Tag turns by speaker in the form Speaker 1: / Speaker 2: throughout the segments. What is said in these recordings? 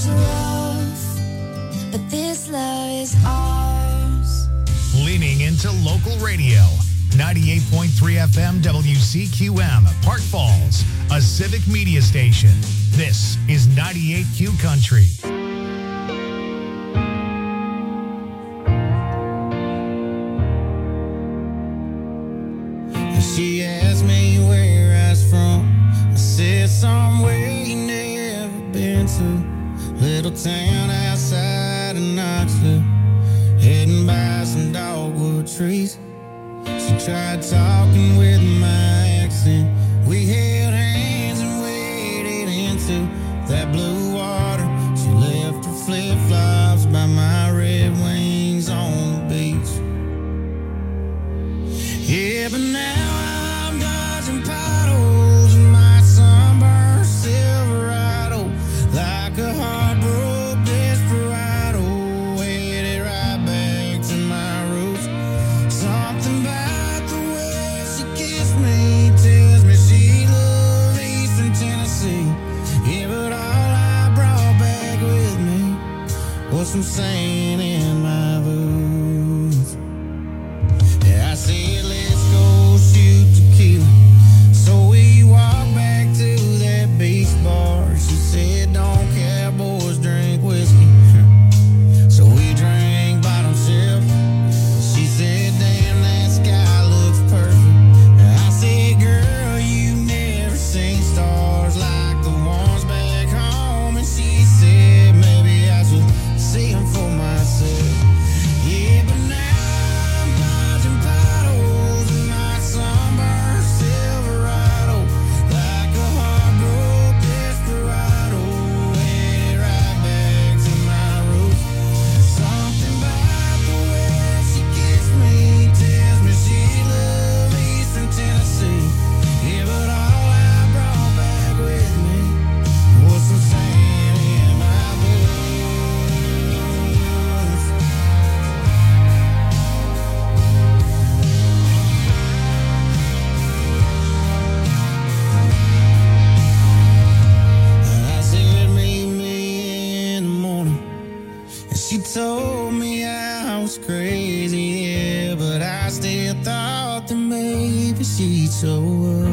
Speaker 1: times are rough, but this love is ours.
Speaker 2: Leaning into local radio. 98.3 FM WCQM, Park Falls, a civic media station. This is 98Q Country.
Speaker 3: She asked me where I was from. I said somewhere you never been to. Little town outside of Knoxville, heading by some dogwood trees. She tried talking with my accent. We held hands and waded into that blue water. She left her flip-flops by my Red Wings on the beach. Yeah, but now I'm dodging potholes in my sunburned Silverado, like a heartbroken desperado, headed right back to my roots. Something about the way she kissed me tells me she loved Eastern Tennessee. Yeah, but all I brought back with me was some sand in my boots. Yeah, I said, let's go shoot tequila. So we walked back to that beach bar. She said, don't cowboys drink whiskey. So we drank bottom shelf. She said, damn, that sky looks perfect. I said, girl, you never seen stars like the ones back home. And she said, maybe I should see them for myself. Yeah, but now I'm dodging potholes in my sunburned Silverado, like a heartbroken desperado, headed right back to my roots. Something about the way she kissed me tells me she loved Eastern Tennessee. Yeah, but all I brought back with me was some sand in my boots. I said, meet me in the morning. And she told me I was crazy, yeah, but I still thought that maybe she'd show up.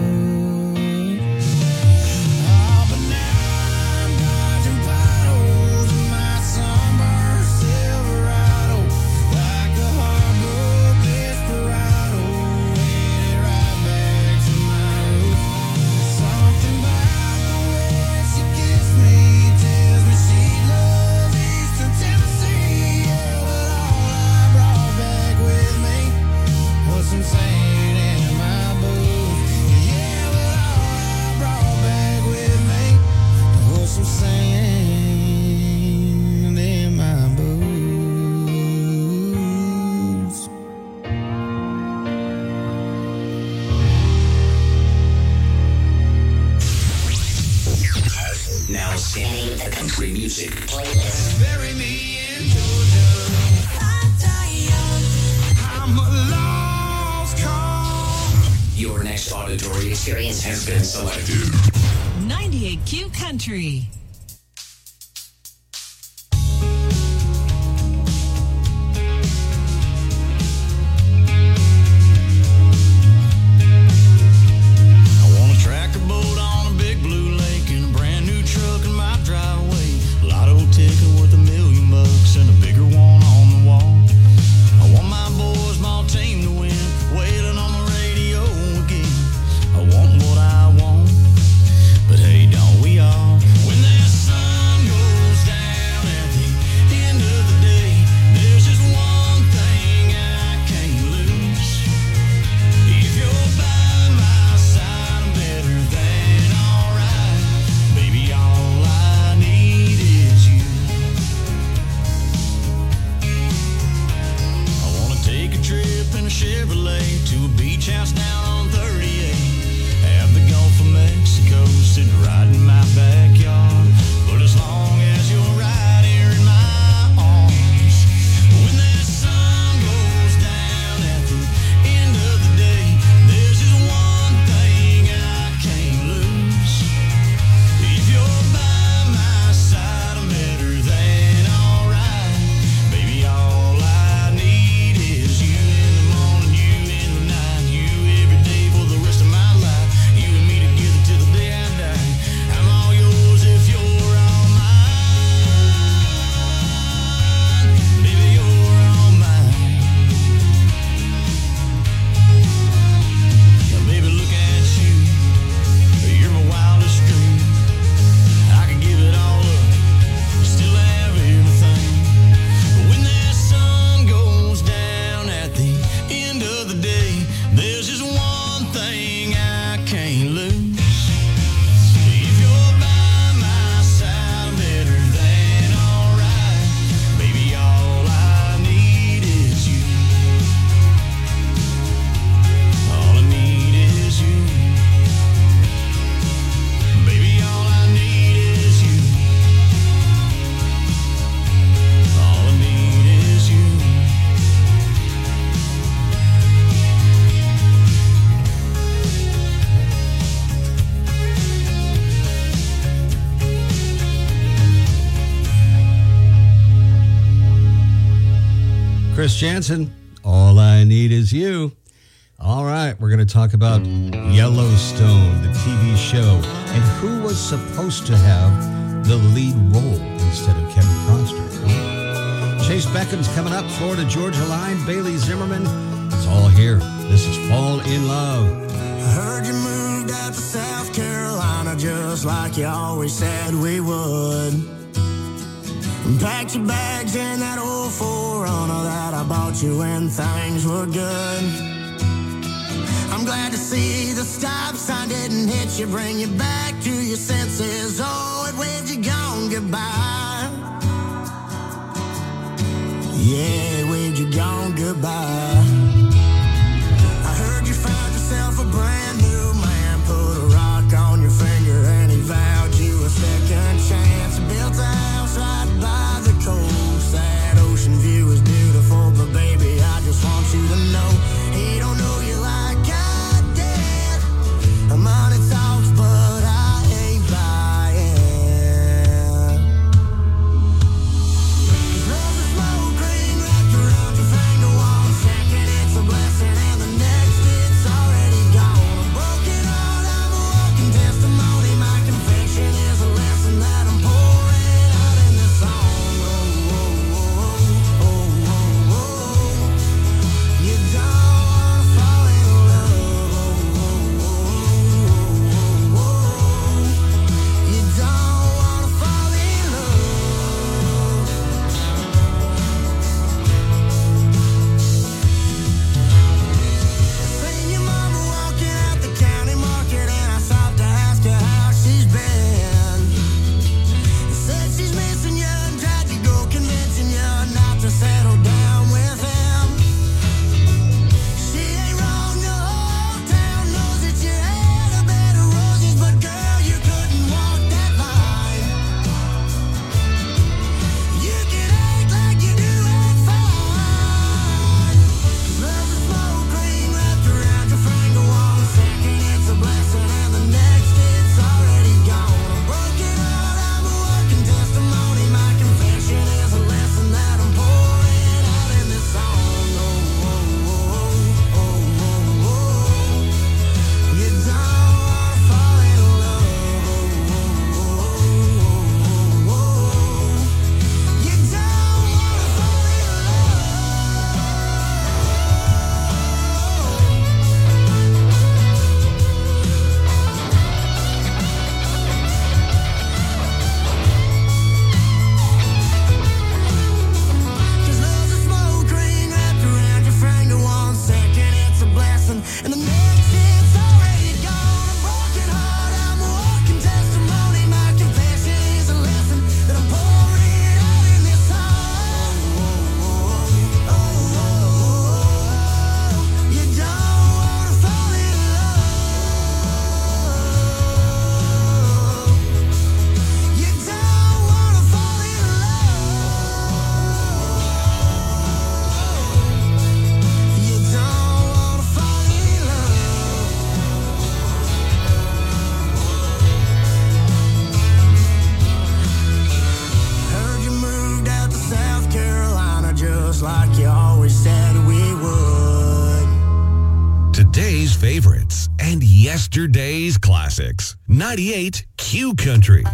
Speaker 3: Oh, but now I'm dodging potholes in my sunburned Silverado, like a heartbroken desperado, headed right back to my roots. Something about the way she kissed me tells me she loves Eastern Tennessee. Yeah, but all I brought back with me was some sand in my boots. Yeah, but all I brought back with me was some sand in my boots.
Speaker 4: Now spinning the country music
Speaker 1: Playlist.
Speaker 3: Bury me in Georgia. I'm a lost cause.
Speaker 4: Your next auditory experience has been selected.
Speaker 5: 98Q Country.
Speaker 3: I want a tractor boat on a big blue lake and a brand new truck in my driveway. Lotto ticket worth $1 million and a bigger one on the wall. I want my boys, my team to win. Wailing on the radio again. I want what I want, but hey, don't we all? When they
Speaker 6: Chris Jansen. All I Need Is You. All right, we're going to talk about Yellowstone, the TV show, and who was supposed to have the lead role instead of Kevin Costner. Chase Beckham's coming up, Florida Georgia Line, Bailey Zimmerman. It's all here. This is Fall in Love.
Speaker 3: I heard you moved out to South Carolina just like you always said we would. And packed your bags in that old 4Runner that I bought you when things were good. I'm glad to see the stop sign didn't hit you, bring you back to your senses. Oh, it waved you gone goodbye. Yeah, it waved you gone goodbye. I heard you found yourself a brand new man, put a rock on your finger and he vowed you a second chance. Built a house right by the coast. That ocean view is beautiful, but baby, I just want you to know he don't know you like I did. Money talks, but I ain't buying. There's a smoke ring wrapped around your finger. One second it's a blessing and the next it's already gone. A broken heart, I'm a walking testimony. My confession is a lesson that I'm pouring out in this song. Oh, oh, oh, oh, oh, oh. You don't wanna fall in love. Oh, oh, oh, oh, oh. You don't wanna fall in love. Seen your mama walking out the county market and I stopped to ask her how she's been. Said she's missing you and tried to go convincing you not to settle down with him. She ain't wrong, the whole town knows that you had a bed of roses, but girl, you couldn't walk that line. You can act like you do act fine. There's a smoke ring wrapped around your finger. One second it's a blessing and the next it's already gone. A broken heart, I'm a walking testimony. My confession is a lesson that I'm pouring out in this song. Oh, oh, oh, oh, oh, oh. You don't wanna fall in love. Oh, oh, oh, oh, oh. You don't wanna fall in Cause love's a smoke ring wrapped around your finger. One second it's a blessing and the next it's already gone. A broken heart, I'm a walking testimony. My confession is a lesson that I'm pouring out in this song. Oh, oh, oh, oh, oh. You don't wanna fall in love. You don't wanna fall in love. You don't wanna fall in love. Heard you moved out to South Carolina just like you always said we would.
Speaker 7: Today's favorites and yesterday's classics. 98 Q Country.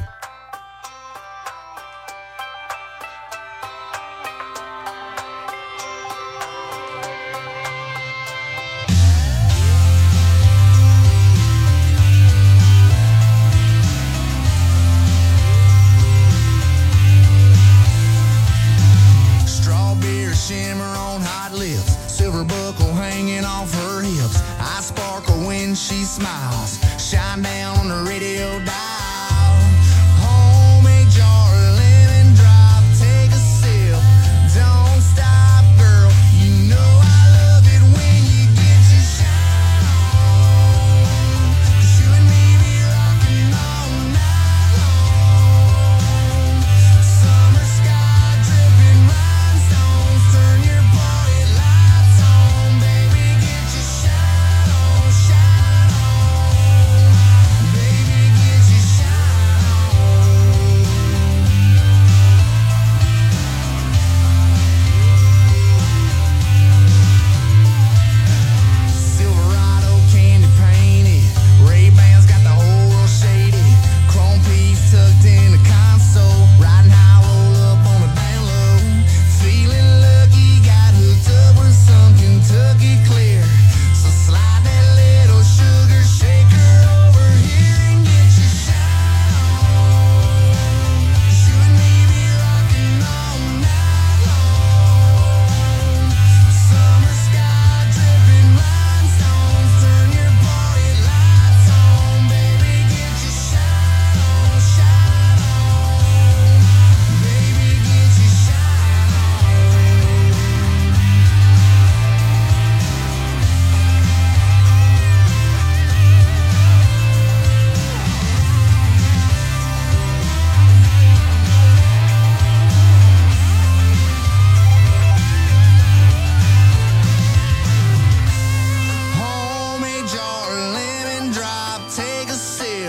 Speaker 3: Strawberry shimmer on hot lips, silver buckle hanging off her hips. I sparkle when she smiles, shine down on the radio dial. Homemade jar of lemon drop, take a sip, don't stop, girl. You know I love it when you get your shine on. 'Cause you and me be rocking all night long. Summer sky dripping rhinestones, turn your party lights on, baby, get your shine on, shine on. Baby, get your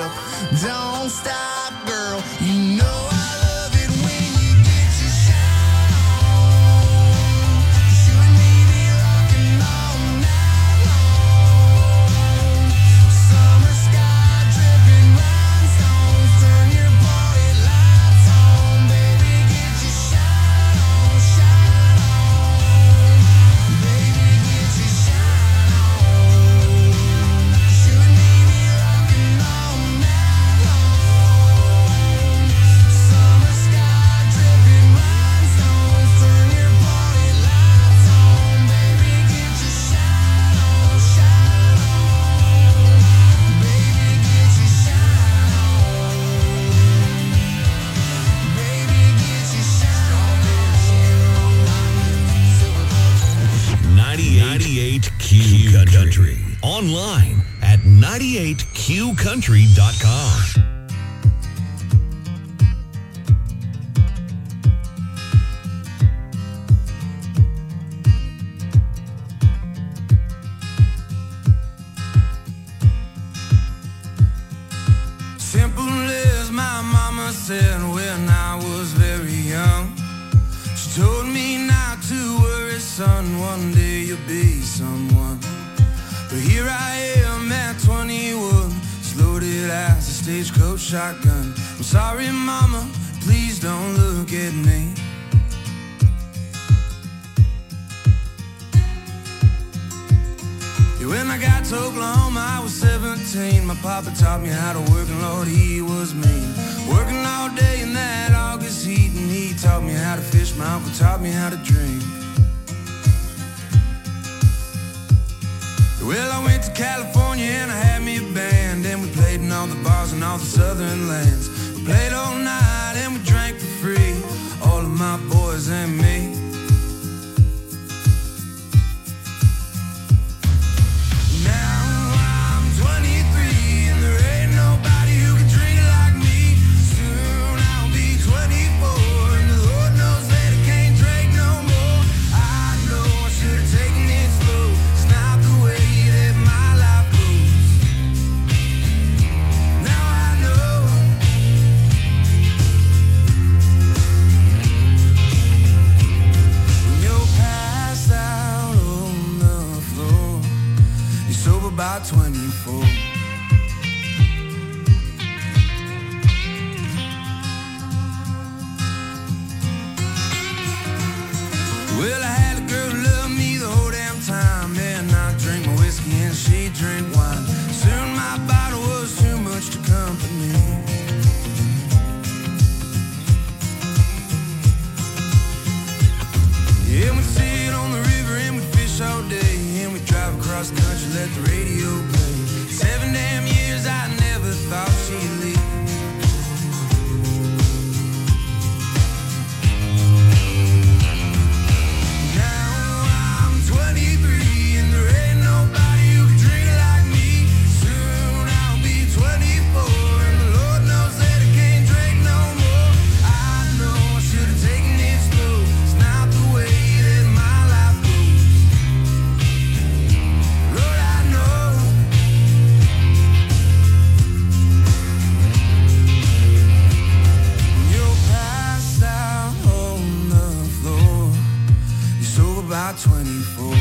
Speaker 3: up. Don't stop, girl. You know I love it when you get your shine on. You and me be rocking all night long. Summer sky dripping rhinestones, turn your party lights on, baby. Get your shine on, shine on, baby. Get your shine on. You and me be rocking all night long. Summer sky dripping rhinestones, turn your party lights on, baby. Get your shine on, shine on, baby. Get your shine on, baby. Get your shine on.
Speaker 7: 98 Q Country. Online at 98QCountry.com.
Speaker 3: Simple as my mama said when I was very young. She told me not to worry, son, one day you'll be someone. But here I am at 21, just loaded as a stagecoach shotgun. I'm sorry, mama, please don't look at me. Yeah, when I got to Oklahoma, I was 17. My papa taught me how to work, and Lord, he was mean. Working all day in that August heat, and he taught me how to fish. My uncle taught me how to drink. Well, I went to California and I had me a band, and we played in all the bars in all the southern lands. We played all night and we drank for free, all of my boys and me. Now I'm 23 and there ain't nobody who can drink like me. Soon I'll be 24 and the Lord knows that I can't drink no more. I know I should have taken it slow. It's not the way that my life goes. Now I know. When you're passed out on the floor, you're sober by 24. Well, I had a girl who loved me the whole damn time, and I drank my whiskey and she drank wine. Soon my bottle was too much to company. Yeah, we'd sit on the river and we'd fish all day, and we'd drive across country, let the radio play. 7 damn years I never thought she'd leave. Now I'm 23 and there ain't nobody who can drink like me. Soon I'll be 24 and the Lord knows that I can't drink no more. I know I should have taken it slow. It's not the way that my life goes. Lord, I know. When you're passed out on the floor, you're sober by 24.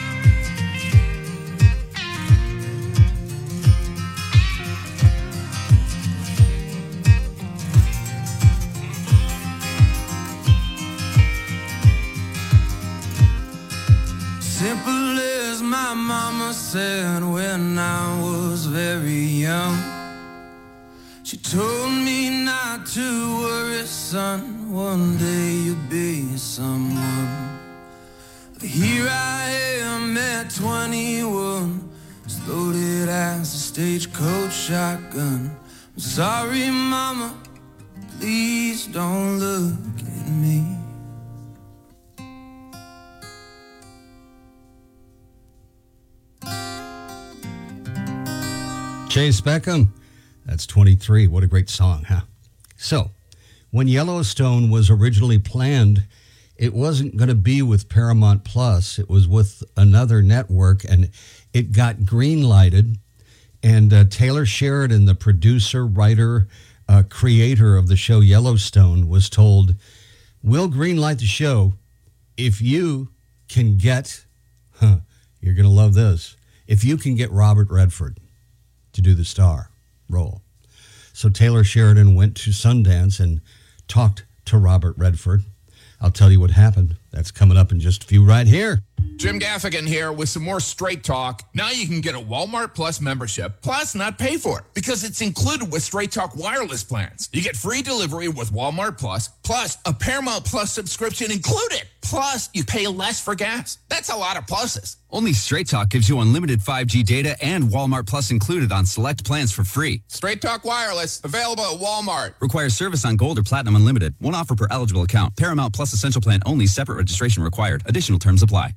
Speaker 3: Simple as my mama said when I was very young. She told me not to worry, son, one day you'll be someone. But here I am at 21, just loaded as a stagecoach shotgun. I'm sorry, mama, please don't look at me.
Speaker 6: Chase Beckham, that's 23. What a great song, huh? So, when Yellowstone was originally planned, it wasn't going to be with Paramount Plus. It was with another network, and it got green-lighted And Taylor Sheridan, the producer, writer, creator of the show Yellowstone, was told, "We'll greenlight the show if you can get," you're going to love this, "if you can get Robert Redford to do the star role." So Taylor Sheridan went to Sundance and talked to Robert Redford. I'll tell you what happened. That's coming up in just a few right here.
Speaker 8: Jim Gaffigan here with some more Straight Talk. Now you can get a Walmart Plus membership, plus not pay for it, because it's included with Straight Talk wireless plans. You get free delivery with Walmart Plus a Paramount Plus subscription included. Plus, you pay less for gas. That's a lot of pluses.
Speaker 9: Only Straight Talk gives you unlimited 5G data and Walmart Plus included on select plans for free.
Speaker 8: Straight Talk wireless, available at Walmart.
Speaker 9: Requires service on Gold or Platinum Unlimited. One offer per eligible account. Paramount Plus Essential Plan only. Separate registration required. Additional terms apply.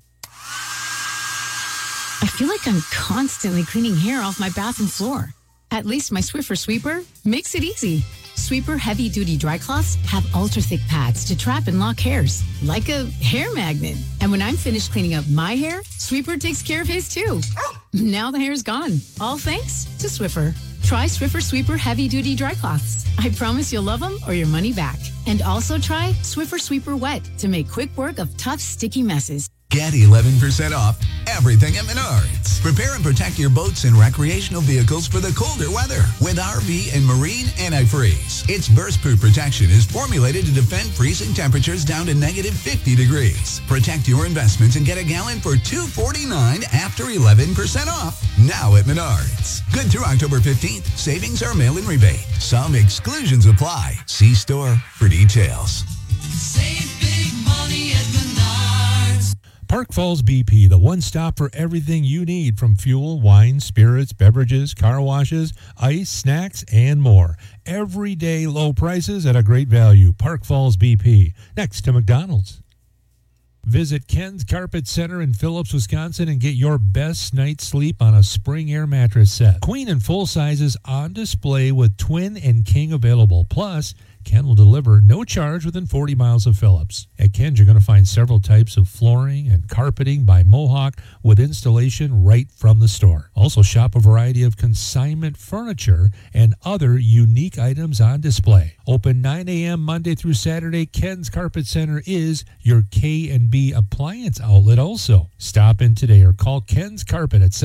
Speaker 10: I feel like I'm constantly cleaning hair off my bathroom floor. At least my Swiffer Sweeper makes it easy. Sweeper heavy-duty dry cloths have ultra-thick pads to trap and lock hairs, like a hair magnet. And when I'm finished cleaning up my hair, Sweeper takes care of his too. Now the hair's gone, all thanks to Swiffer. Try Swiffer Sweeper heavy-duty dry cloths. I promise you'll love them or your money back. And also try Swiffer Sweeper Wet to make quick work of tough, sticky messes.
Speaker 11: Get 11% off everything at Menards. Prepare and protect your boats and recreational vehicles for the colder weather with RV and Marine Antifreeze. Its burst-proof protection is formulated to defend freezing temperatures down to negative 50 degrees. Protect your investments and get a gallon for $2.49 after 11% off. Now at Menards. Good through October 15th. Savings are mail-in rebate. Some exclusions apply. See store for details.
Speaker 3: Save big money at Menards.
Speaker 12: Park Falls BP, the one stop for everything you need, from fuel, wine, spirits, beverages, car washes, ice, snacks, and more. Everyday low prices at a great value. Park Falls BP, next to McDonald's. Visit Ken's Carpet Center in Phillips, Wisconsin, and get your best night's sleep on a Spring Air mattress set. Queen and full sizes on display with twin and king available. Plus, Ken will deliver no charge within 40 miles of Phillips. At Ken's, you're going to find several types of flooring and carpeting by Mohawk with installation right from the store. Also, shop a variety of consignment furniture and other unique items on display. Open 9 a.m. Monday through Saturday, Ken's Carpet Center is your K&B appliance outlet also. Stop in today or call Ken's Carpet at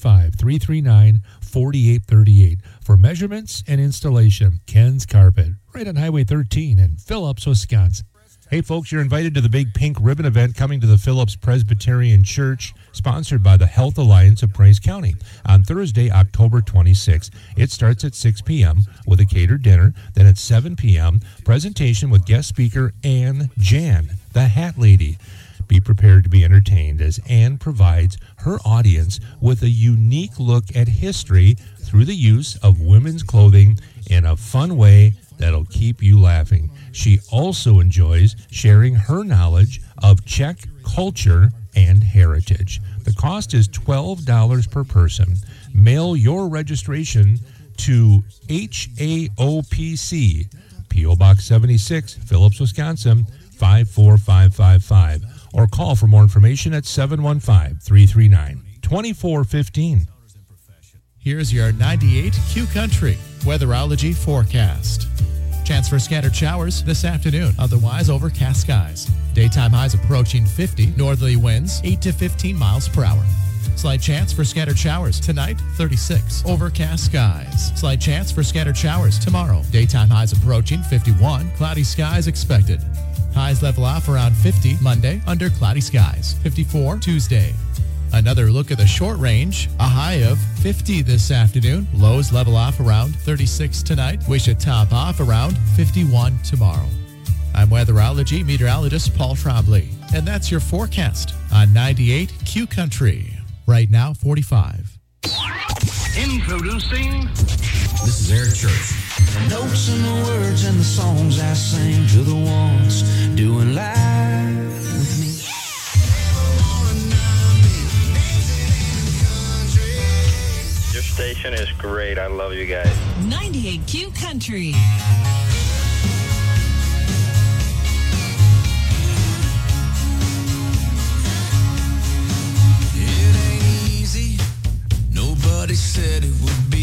Speaker 12: 715-339-4838 for measurements and installation. Ken's Carpet, right on Highway 13 in Phillips, Wisconsin. Hey, folks, you're invited to the big pink ribbon event coming to the Phillips Presbyterian Church, sponsored by the Health Alliance of Price County, on Thursday, October 26th. It starts at 6 p.m. with a catered dinner. Then at 7 p.m., presentation with guest speaker Ann Jan, the Hat Lady. Be prepared to be entertained as Ann provides her audience with a unique look at history through the use of women's clothing in a fun way that'll keep you laughing. She also enjoys sharing her knowledge of Czech culture and heritage. The cost is $12 per person. Mail your registration to HAOPC, P.O. Box 76, Phillips, Wisconsin, 54555. Or call for more information at 715-339-2415.
Speaker 13: Here's your 98 Q Country weatherology forecast. Chance for scattered showers this afternoon, otherwise overcast skies. Daytime highs approaching 50, northerly winds 8 to 15 miles per hour. Slight chance for scattered showers tonight, 36. Overcast skies. Slight chance for scattered showers tomorrow. Daytime highs approaching 51, cloudy skies expected. Highs level off around 50 Monday under cloudy skies. 54 Tuesday. Another look at the short range. A high of 50 this afternoon. Lows level off around 36 tonight. We should top off around 51 tomorrow. I'm weatherology meteorologist Paul Trombley, and that's your forecast on 98 Q Country. Right now, 45.
Speaker 3: Introducing. This is Eric Church. The notes and the words and the songs I sing to the ones doing live with me.
Speaker 14: Your station is great. I love you guys.
Speaker 5: 98Q Country.
Speaker 3: It ain't easy. Nobody said it would be.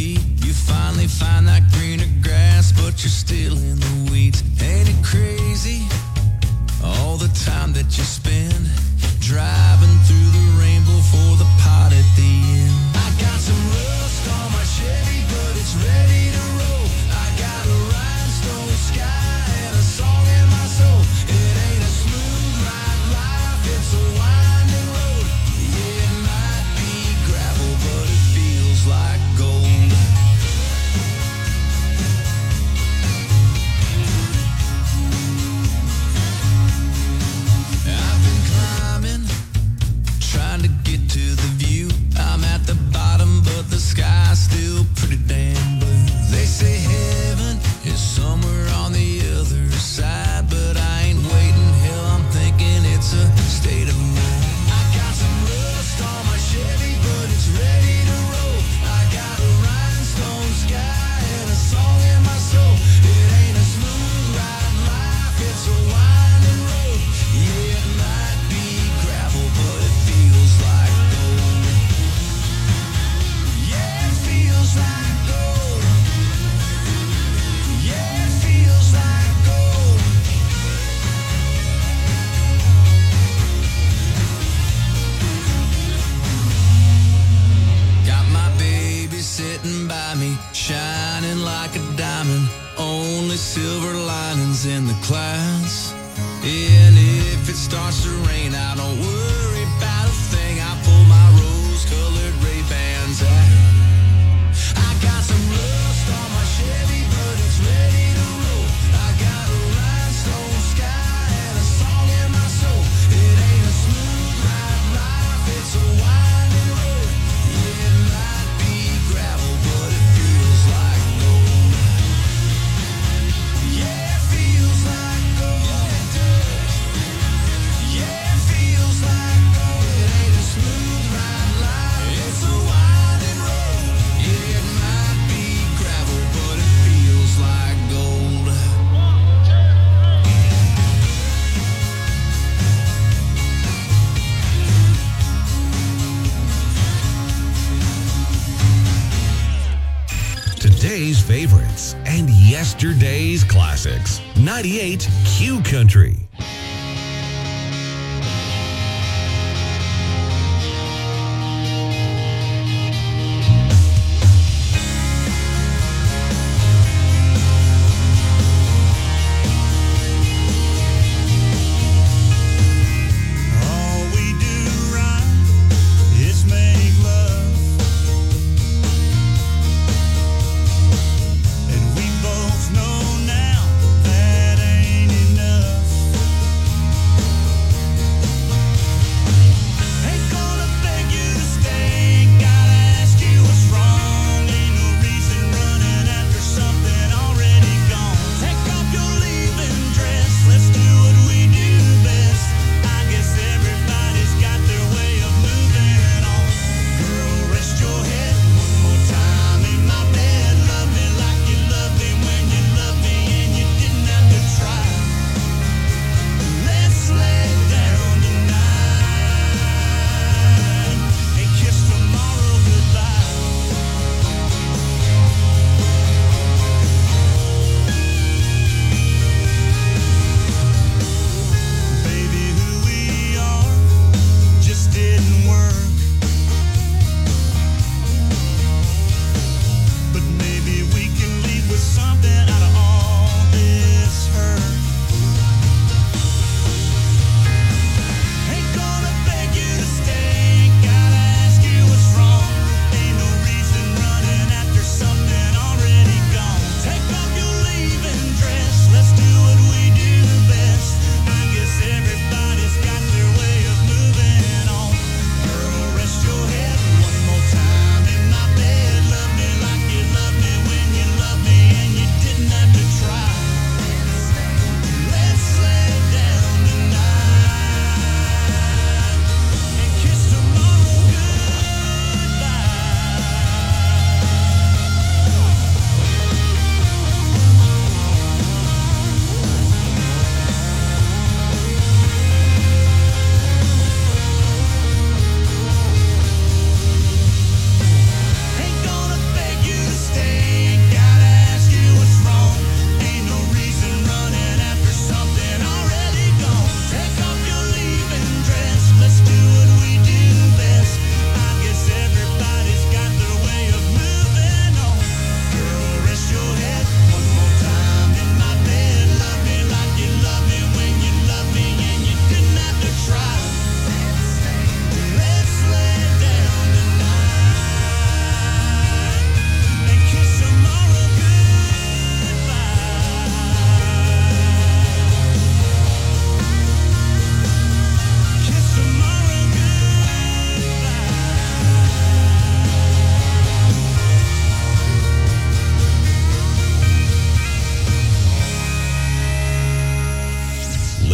Speaker 3: find that greener grass, but you're still in the weeds. Ain't it crazy? All the time that you spend driving through the rainbow for the pot at the end. I got some rust on my Chevy, but it's ready to roll. I got a rhinestone sky and a song in my soul. It ain't a smooth ride life, it's a winding road. Yeah, it might be gravel, but it feels like gold. I've been climbing, trying to get to the view. I'm at the bottom, but the sky's still pretty damn blue. They say heaven is somewhere on the other side, but I ain't waiting. Hell, I'm thinking it's a state of mind. I got some rust on my Chevy, but it's ready to roll. I got a rhinestone sky and a song in my soul. It ain't a smooth ride life, it's a winding road. Yeah, it might be gravel, but it feels like gold. Yeah, it feels like gold. Yeah, it feels like gold. Got my baby sitting by me, shining like a diamond. Only silver linings in the clouds. And if it starts to rain, I don't worry about a thing. I pull my rose-colored Ray-Bans out. I got some rust on my Chevy, but it's ready to roll. I got a rhinestone sky and a song in my soul. It ain't a smooth ride life, it's a winding road. Yeah, it might be gravel, but it feels like gold. Yeah, it feels like gold. Yeah, it feels like gold. It ain't a smooth ride life, it's a winding road. Yeah, it might be gravel, but it feels like gold.
Speaker 7: Today's favorites and yesterday's classics. 98 Q Country.
Speaker 3: All we do right is make love, and we both know now that ain't enough.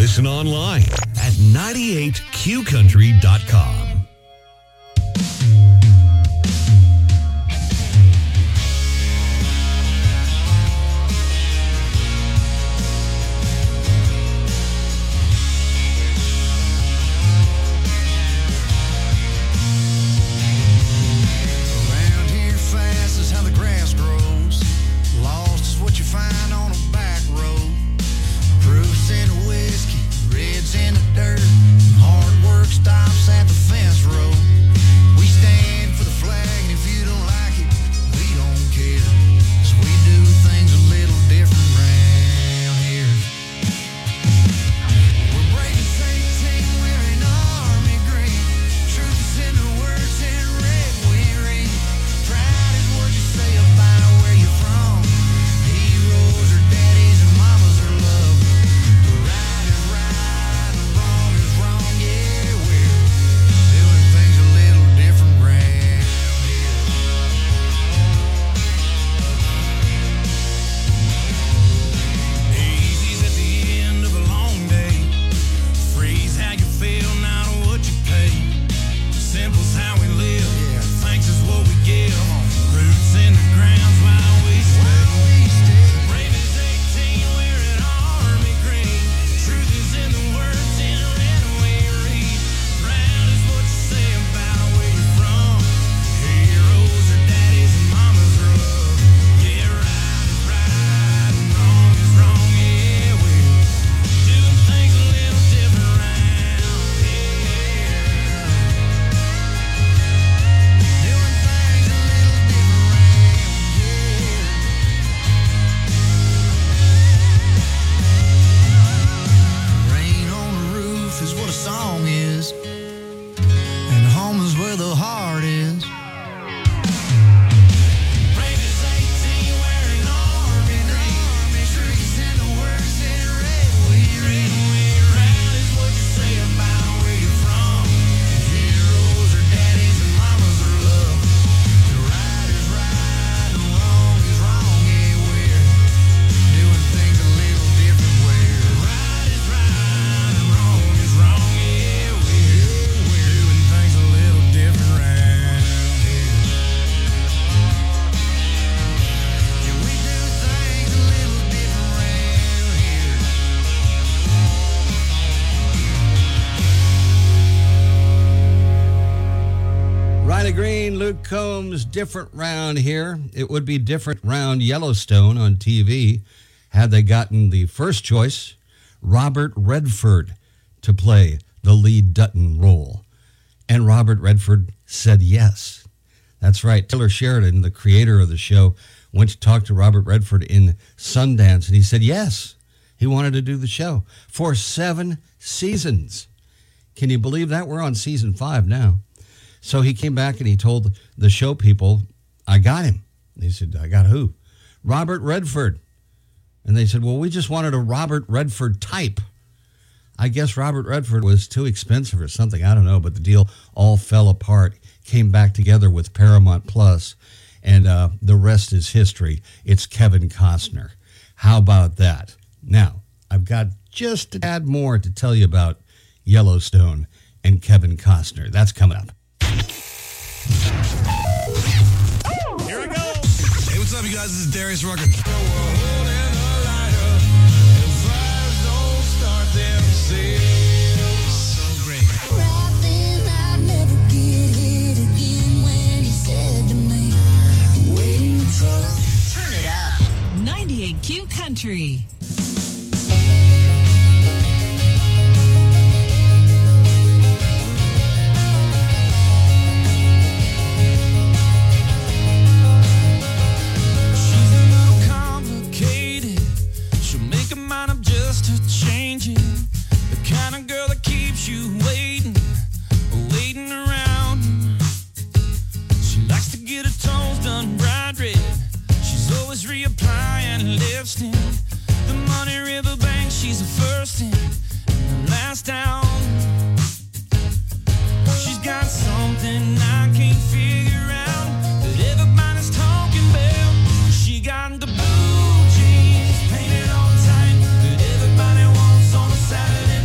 Speaker 7: Listen online at 98qcountry.com.
Speaker 6: Luke Combs, different round here. It would be different round Yellowstone on TV had they gotten the first choice, Robert Redford, to play the lead Dutton role. And Robert Redford said yes. That's right. Taylor Sheridan, the creator of the show, went to talk to Robert Redford in Sundance, and he said yes. He wanted to do the show for 7 seasons. Can you believe that? We're on season 5 now. So he came back and he told the show people, I got him. They said, I got who? Robert Redford. And they said, well, we just wanted a Robert Redford type. I guess Robert Redford was too expensive or something. I don't know, but the deal all fell apart, came back together with Paramount Plus, and the rest is history. It's Kevin Costner. How about that? Now, I've got just a tad more to tell you about Yellowstone and Kevin Costner. That's coming up.
Speaker 3: Here we go. Hey, what's up, you guys? This is Darius Rucker. So great.
Speaker 1: Right then, I'd never get hit again when he said to me, waiting for.
Speaker 5: Turn it up. 98Q Country.
Speaker 3: Reapplying lipstick, the Money River Bank, she's the first in and the last down. She's got something I can't figure out that everybody's talking about. She got the blue jeans painted on tight that everybody wants on a Saturday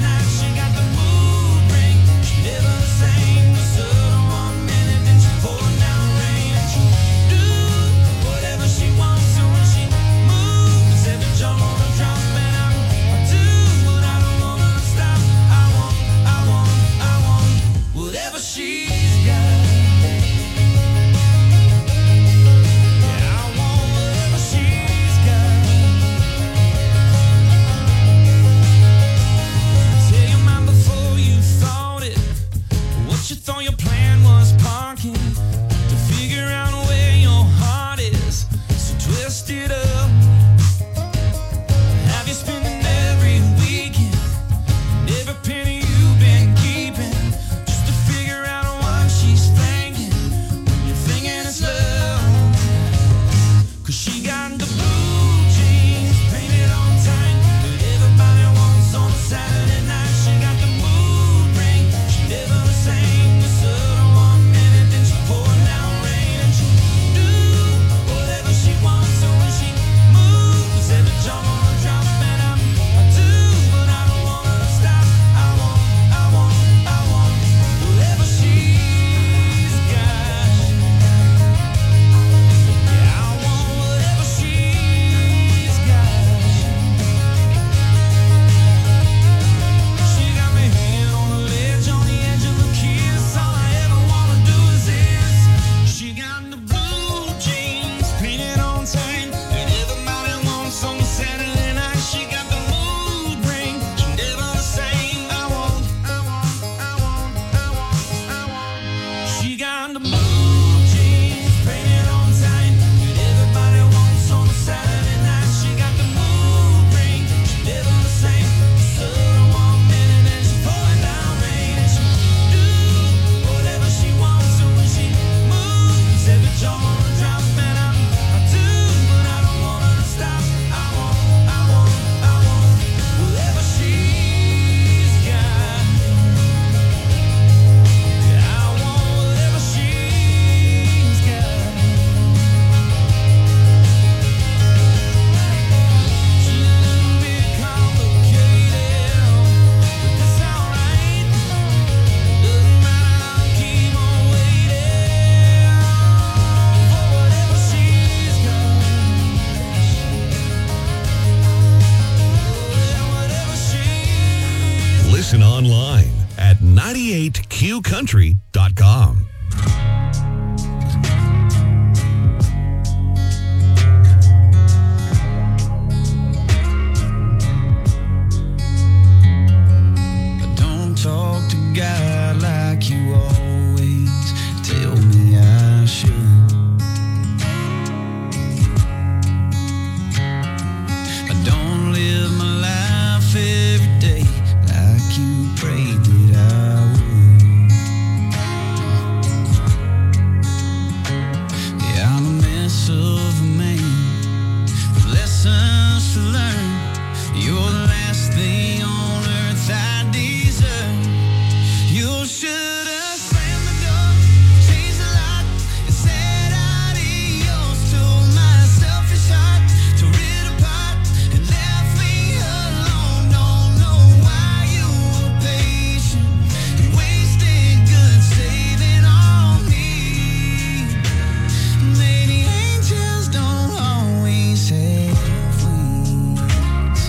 Speaker 7: Listen online at 98qcountry.com.
Speaker 3: Don't talk to God like you always tell me I should. I don't live my life every day like you prayed that I would. Yeah, I'm a mess of a man with lessons to learn. You're the last thing on earth I deserve. You should have slammed the door, changed the lock, and said adios to my selfish heart. Tore it apart and left me alone. Don't know why you were patient and wasted good saving on me. Maybe angels don't always have wings.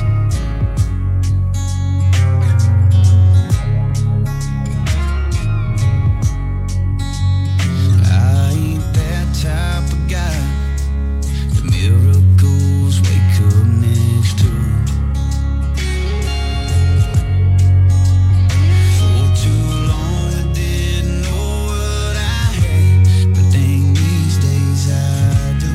Speaker 3: I ain't that type of guy that miracles wake up next to. For too long I didn't know what I had, but dang, these days I do.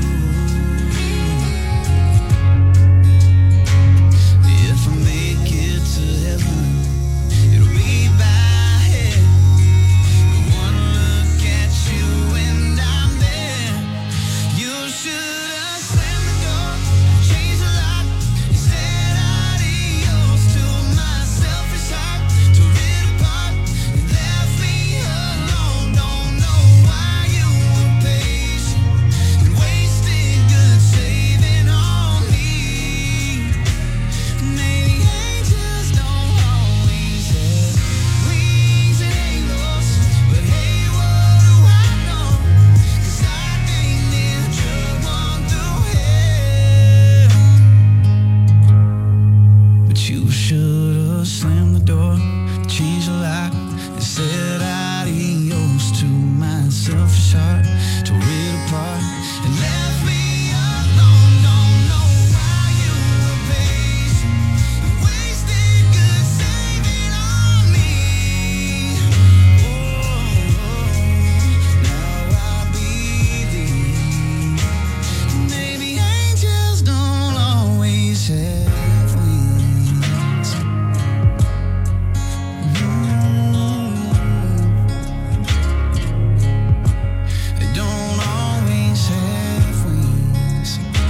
Speaker 3: If I make it to heaven, it'll be by head. One look at you and I'm there. You should have slammed the door, changed the lock, and said adios to my selfish heart. Tore it apart and left me alone. Don't know why you were patient and wasted good saving on me. Maybe angels don't always have wings and halos, but hey, what do I know? 'Cause I ain't never one through hell. But you should have slammed the door, changed the lock, and said adios to my selfish heart. Tore it apart and left me alone. Don't know why you were patient and wasted good saving on me. Now I believe maybe angels don't always have wings. They don't always have wings.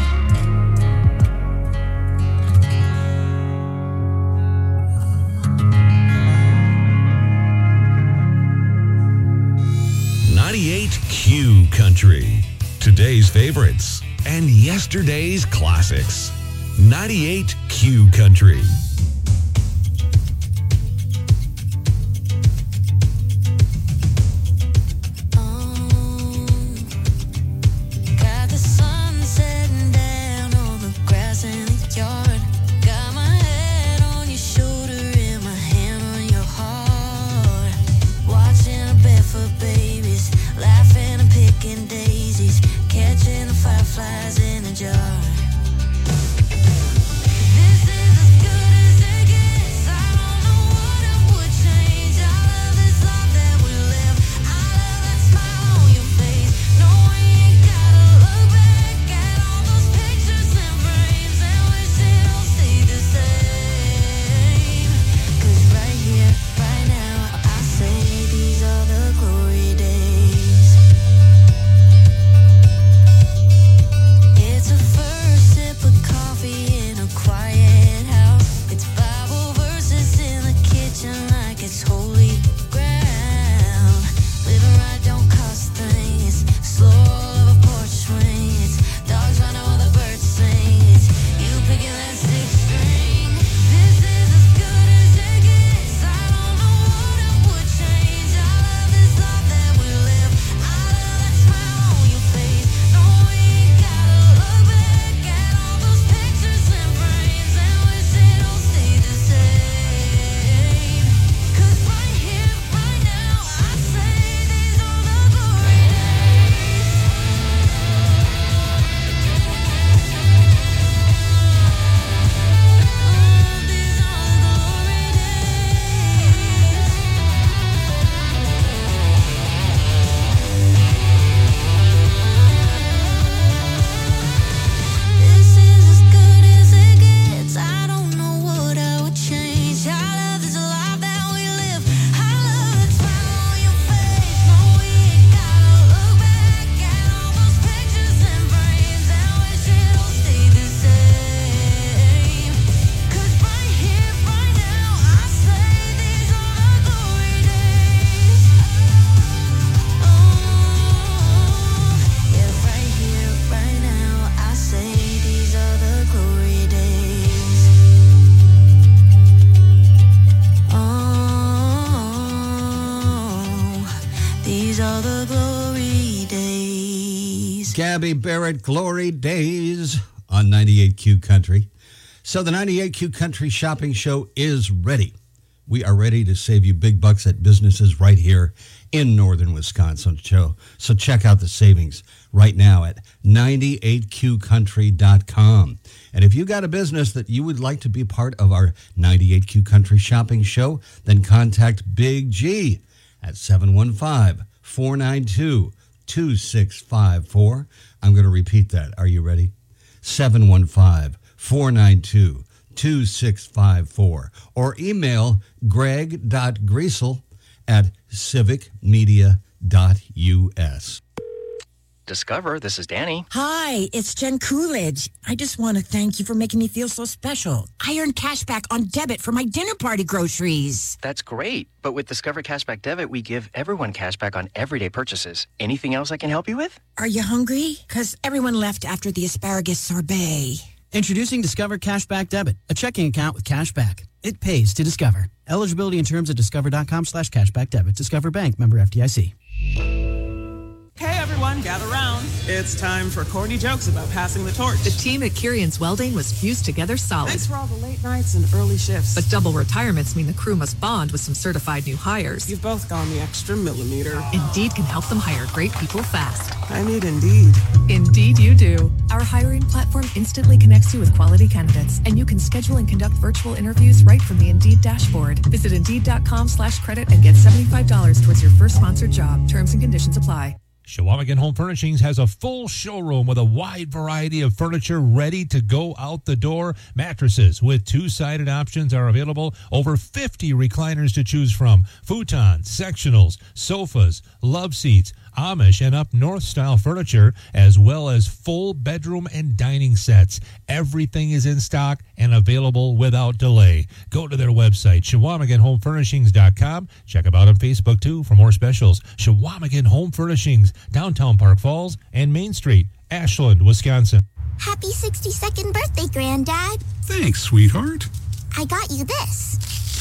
Speaker 7: 98Q Country. Today's favorites and yesterday's classics. 98Q Country.
Speaker 1: Got the sun setting down on the grass in the yard. Got my head on your shoulder and my hand on your heart. Watching the barefoot babies, laughing and picking daisies, catching the fireflies in a jar. This is as good as
Speaker 6: Gabby Barrett, Glory Days on 98Q Country. So the 98Q Country Shopping Show is ready. We are ready to save you big bucks at businesses right here in northern Wisconsin. So check out the savings right now at 98qcountry.com. And if you got a business that you would like to be part of our 98Q Country Shopping Show, then contact Big G at 715-492-2654. I'm going to repeat that. Are you ready? 715-492-2654. Or email greg.griesel@civicmedia.us.
Speaker 15: Discover, this is Danny.
Speaker 16: Hi, it's Jen Coolidge. I just want to thank you for making me feel so special. I earned cash back on debit for my dinner party groceries.
Speaker 15: That's great. But with Discover Cashback Debit, we give everyone cash back on everyday purchases. Anything else I can help you with?
Speaker 16: Are you hungry? Because everyone left after the asparagus sorbet.
Speaker 17: Introducing Discover Cashback Debit, a checking account with cash back. It pays to Discover. Eligibility and terms at discover.com/cashback debit. Discover Bank, member FDIC.
Speaker 18: Hey everyone, gather round. It's time for corny jokes about passing the torch.
Speaker 5: The team at Kirian's Welding was fused together solid.
Speaker 18: Thanks for all the late nights and early shifts.
Speaker 5: But double retirements mean the crew must bond with some certified new hires.
Speaker 18: You've both gone the extra millimeter.
Speaker 5: Indeed can help them hire great people fast.
Speaker 18: I need Indeed.
Speaker 5: Indeed you do. Our hiring platform instantly connects you with quality candidates, and you can schedule and conduct virtual interviews right from the Indeed dashboard. Visit Indeed.com/credit and get $75 towards your first sponsored job. Terms and conditions apply.
Speaker 12: Shawamigan Home Furnishings has a full showroom with a wide variety of furniture ready to go out the door. Mattresses with two-sided options are available. Over 50 recliners to choose from. Futons, sectionals, sofas, love seats, Amish and up north style furniture, as well as full bedroom and dining sets. Everything is in stock and available without delay. Go to their website, ShawamiganHomeFurnishings.com. Check them out on Facebook, too, for more specials. Shawamigan Home Furnishings, downtown Park Falls and Main Street, Ashland, Wisconsin.
Speaker 19: Happy 62nd birthday, Granddad.
Speaker 20: Thanks, sweetheart.
Speaker 19: I got you this.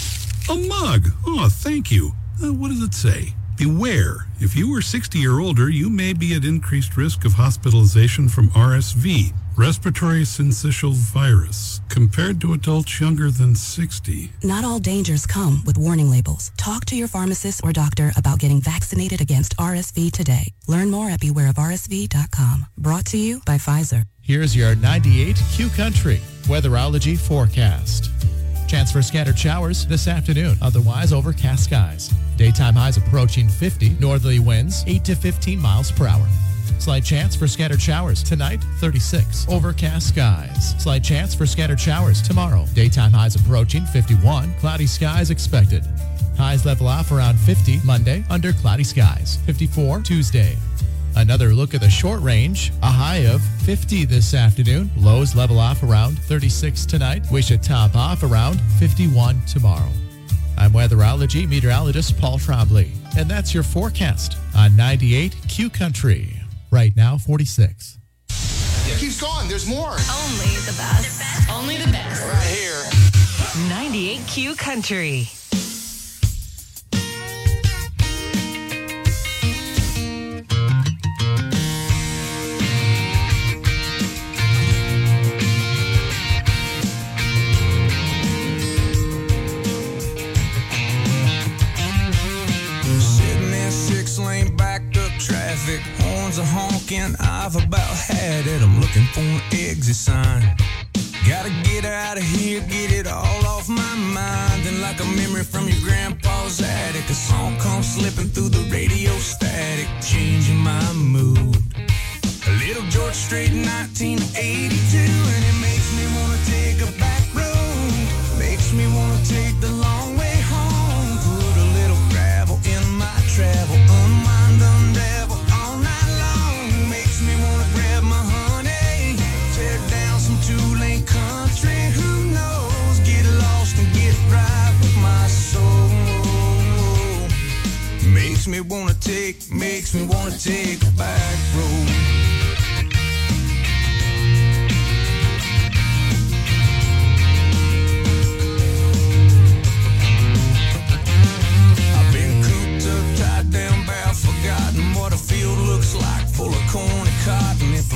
Speaker 20: A mug. Oh, thank you. What does it say? Beware, if you are 60 or older, you may be at increased risk of hospitalization from RSV, respiratory syncytial virus, compared to adults younger than 60.
Speaker 21: Not all dangers come with warning labels. Talk to your pharmacist or doctor about getting vaccinated against RSV today. Learn more at bewareofrsv.com. Brought to you by Pfizer.
Speaker 13: Here's your 98Q Country Weatherology forecast. Chance for scattered showers this afternoon, otherwise overcast skies. Daytime highs approaching 50, northerly winds 8 to 15 miles per hour. Slight chance for scattered showers tonight, 36, overcast skies. Slight chance for scattered showers tomorrow. Daytime highs approaching 51, cloudy skies expected. Highs level off around 50 Monday, under cloudy skies. 54 Tuesday. Another look at the short range, a high of 50 this afternoon. Lows level off around 36 tonight. We should top off around 51 tomorrow. I'm weatherology meteorologist Paul Trombley, and that's your forecast on 98Q Country. Right now, 46.
Speaker 22: It keeps going. There's more.
Speaker 5: Only the best. Only the best.
Speaker 22: Right here.
Speaker 5: 98Q Country.
Speaker 3: Horns are honking, I've about had it. I'm looking for an exit sign. Gotta get out of here, get it all off my mind. And like a memory from your grandpa's attic, a song comes slipping through the radio static, changing my mood. A little George Strait, 1982, and it makes me wanna take a back road. Makes me wanna take the long way home. Put a little gravel in my travel, unwind, unravel all night long. Makes me wanna grab my honey, tear down some two-lane country. Who knows? Get lost and get right with my soul. Makes me wanna take a back road. Full of corn and cotton. If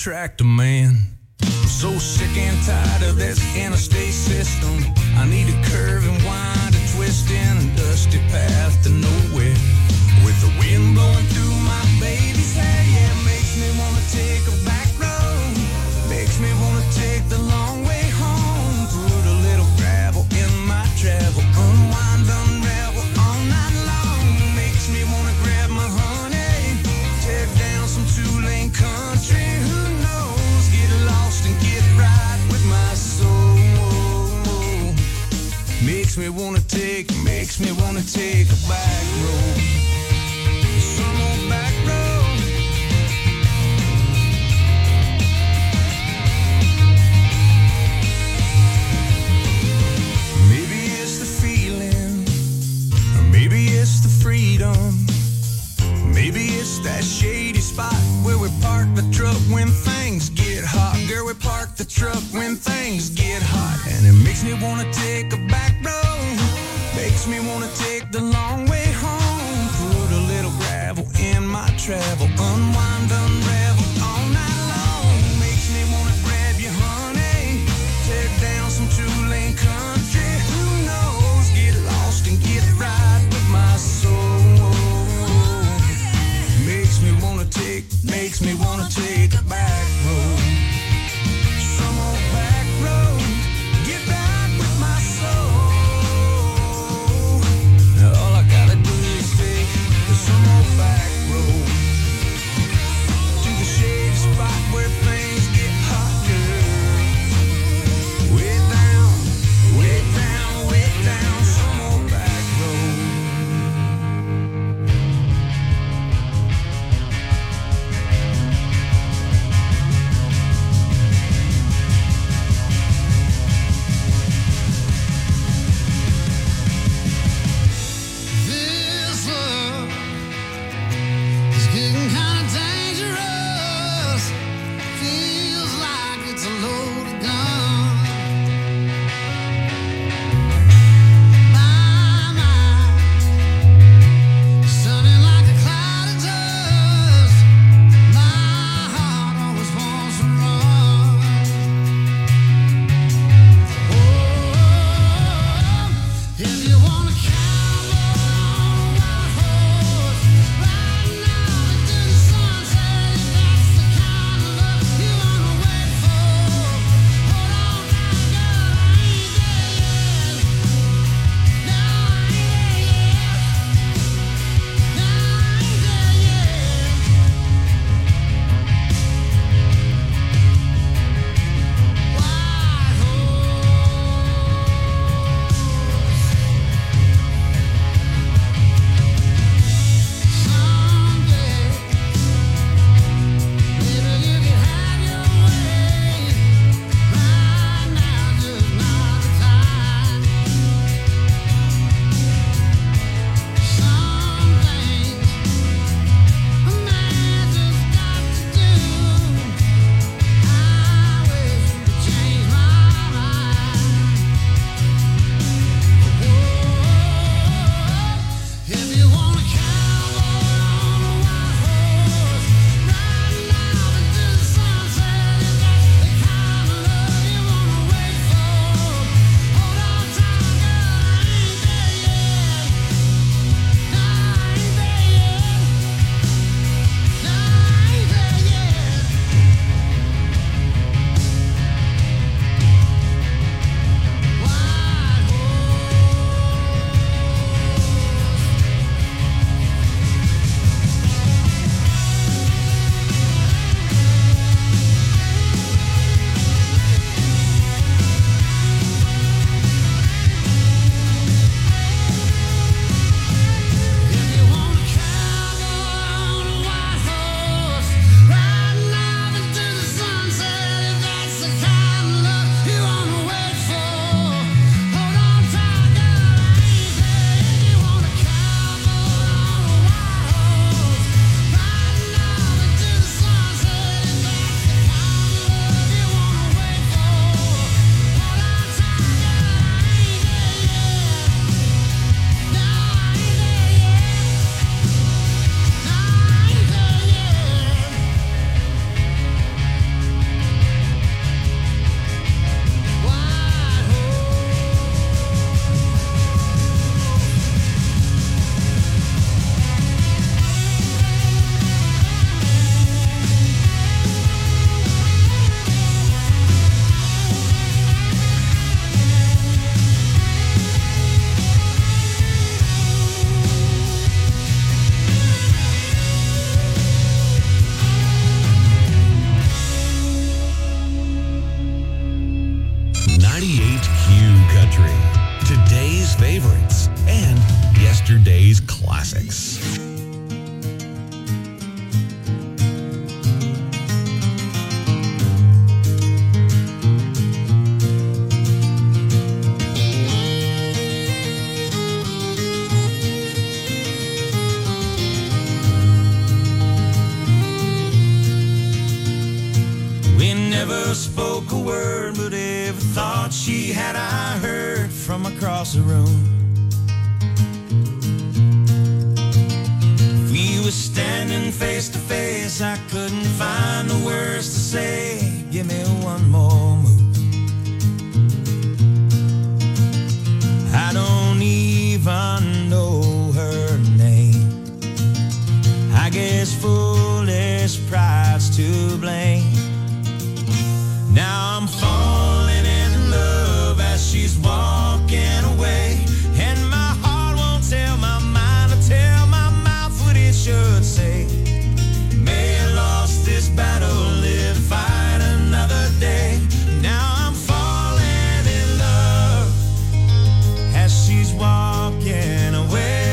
Speaker 3: tractor man. I'm so sick and tired of this interstate system. I need a curve and wind, a twist in a dusty path to nowhere. With the wind blowing through my baby's hair, yeah, it makes me wanna take a back road. Makes me wanna take the long way home. Put a little gravel in my travel, unwind, unravel all night long. Makes me wanna grab my honey, tear down some two-lane country. Who knows? Get lost and get right with my soul. Makes me wanna take a back road. Some old back road. Maybe it's the feeling, or maybe it's the freedom. Maybe it's that shady spot where we park the truck when things get hot. Girl, we park the truck when things get hot. And it makes me wanna take a back road. Makes me wanna take the long way home. Put a little gravel in my travel. Unwind, unravel all night long. Makes me wanna grab you, honey. Tear down some two-lane country. Who knows? Get lost and get right with my soul. Makes me wanna take a back road. Some old back road. Get back with my soul. All I gotta do is take some old back road.
Speaker 7: Country. Today's favorites and yesterday's classics.
Speaker 3: We never spoke a word, but every thought she had I heard from across the room. If we were standing face to face, I couldn't find the words to say. Give me one more move. I don't even know her name. I guess foolish pride's to blame. Now I'm falling in love as she's walking away, and my heart won't tell my mind or tell my mouth what it should say. May have lost this battle, live, fight another day. Now I'm falling in love as she's walking away.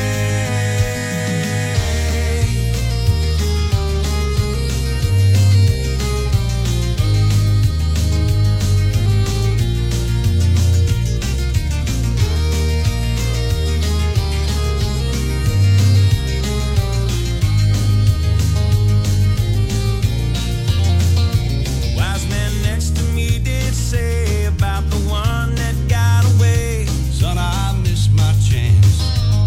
Speaker 3: Say about the one that got away. Son, I missed my chance.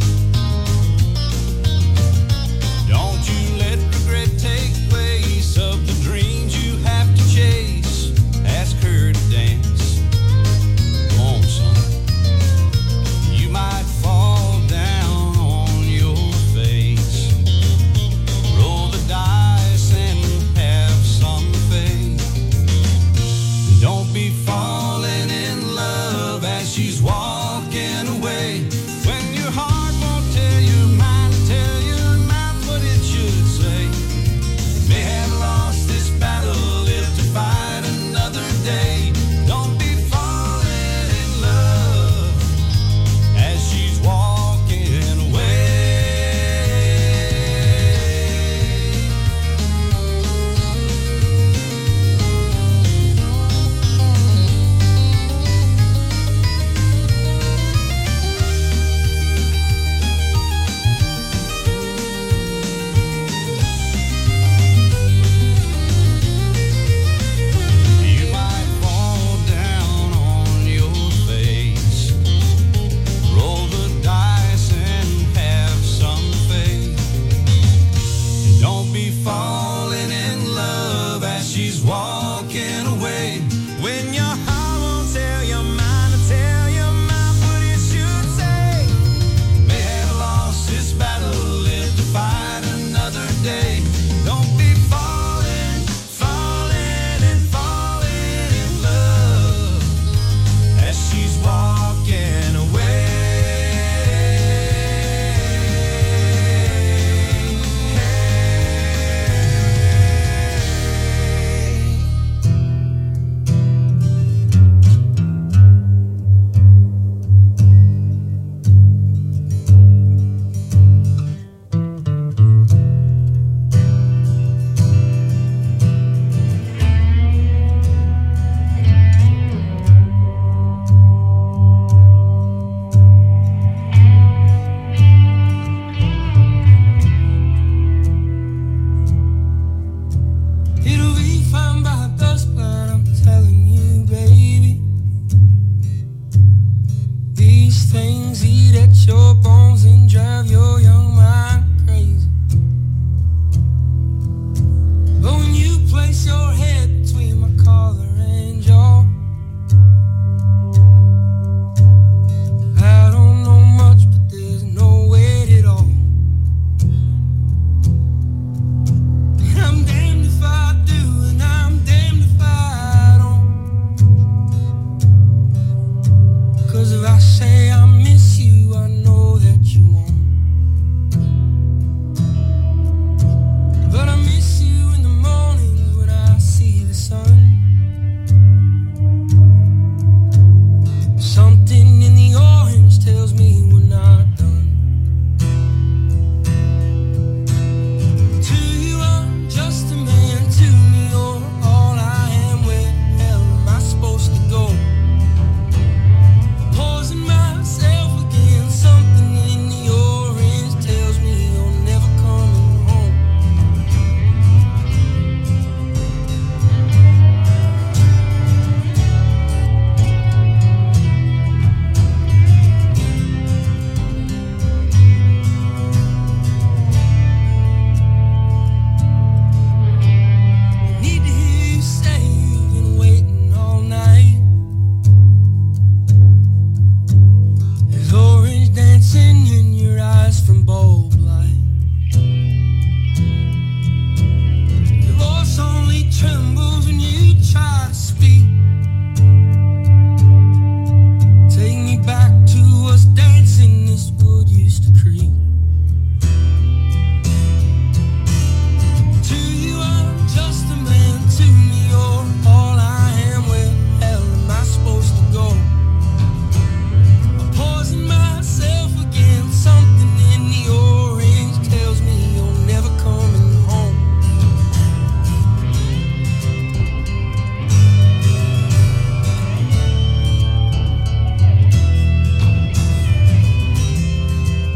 Speaker 3: Don't you let regret take place of the dreams you have to chase. Ask her to dance. Come on, son. You might fall down on your face. Roll the dice and have some faith. Don't be falling in love as she's walking away. When your heart won't tell your mind, tell your mouth what it should say. May have lost this battle, live to fight another day. Don't be falling in love as she's walking away. You might fall down on your face. Roll the dice and have some faith. And don't be falling in love as she's walking away.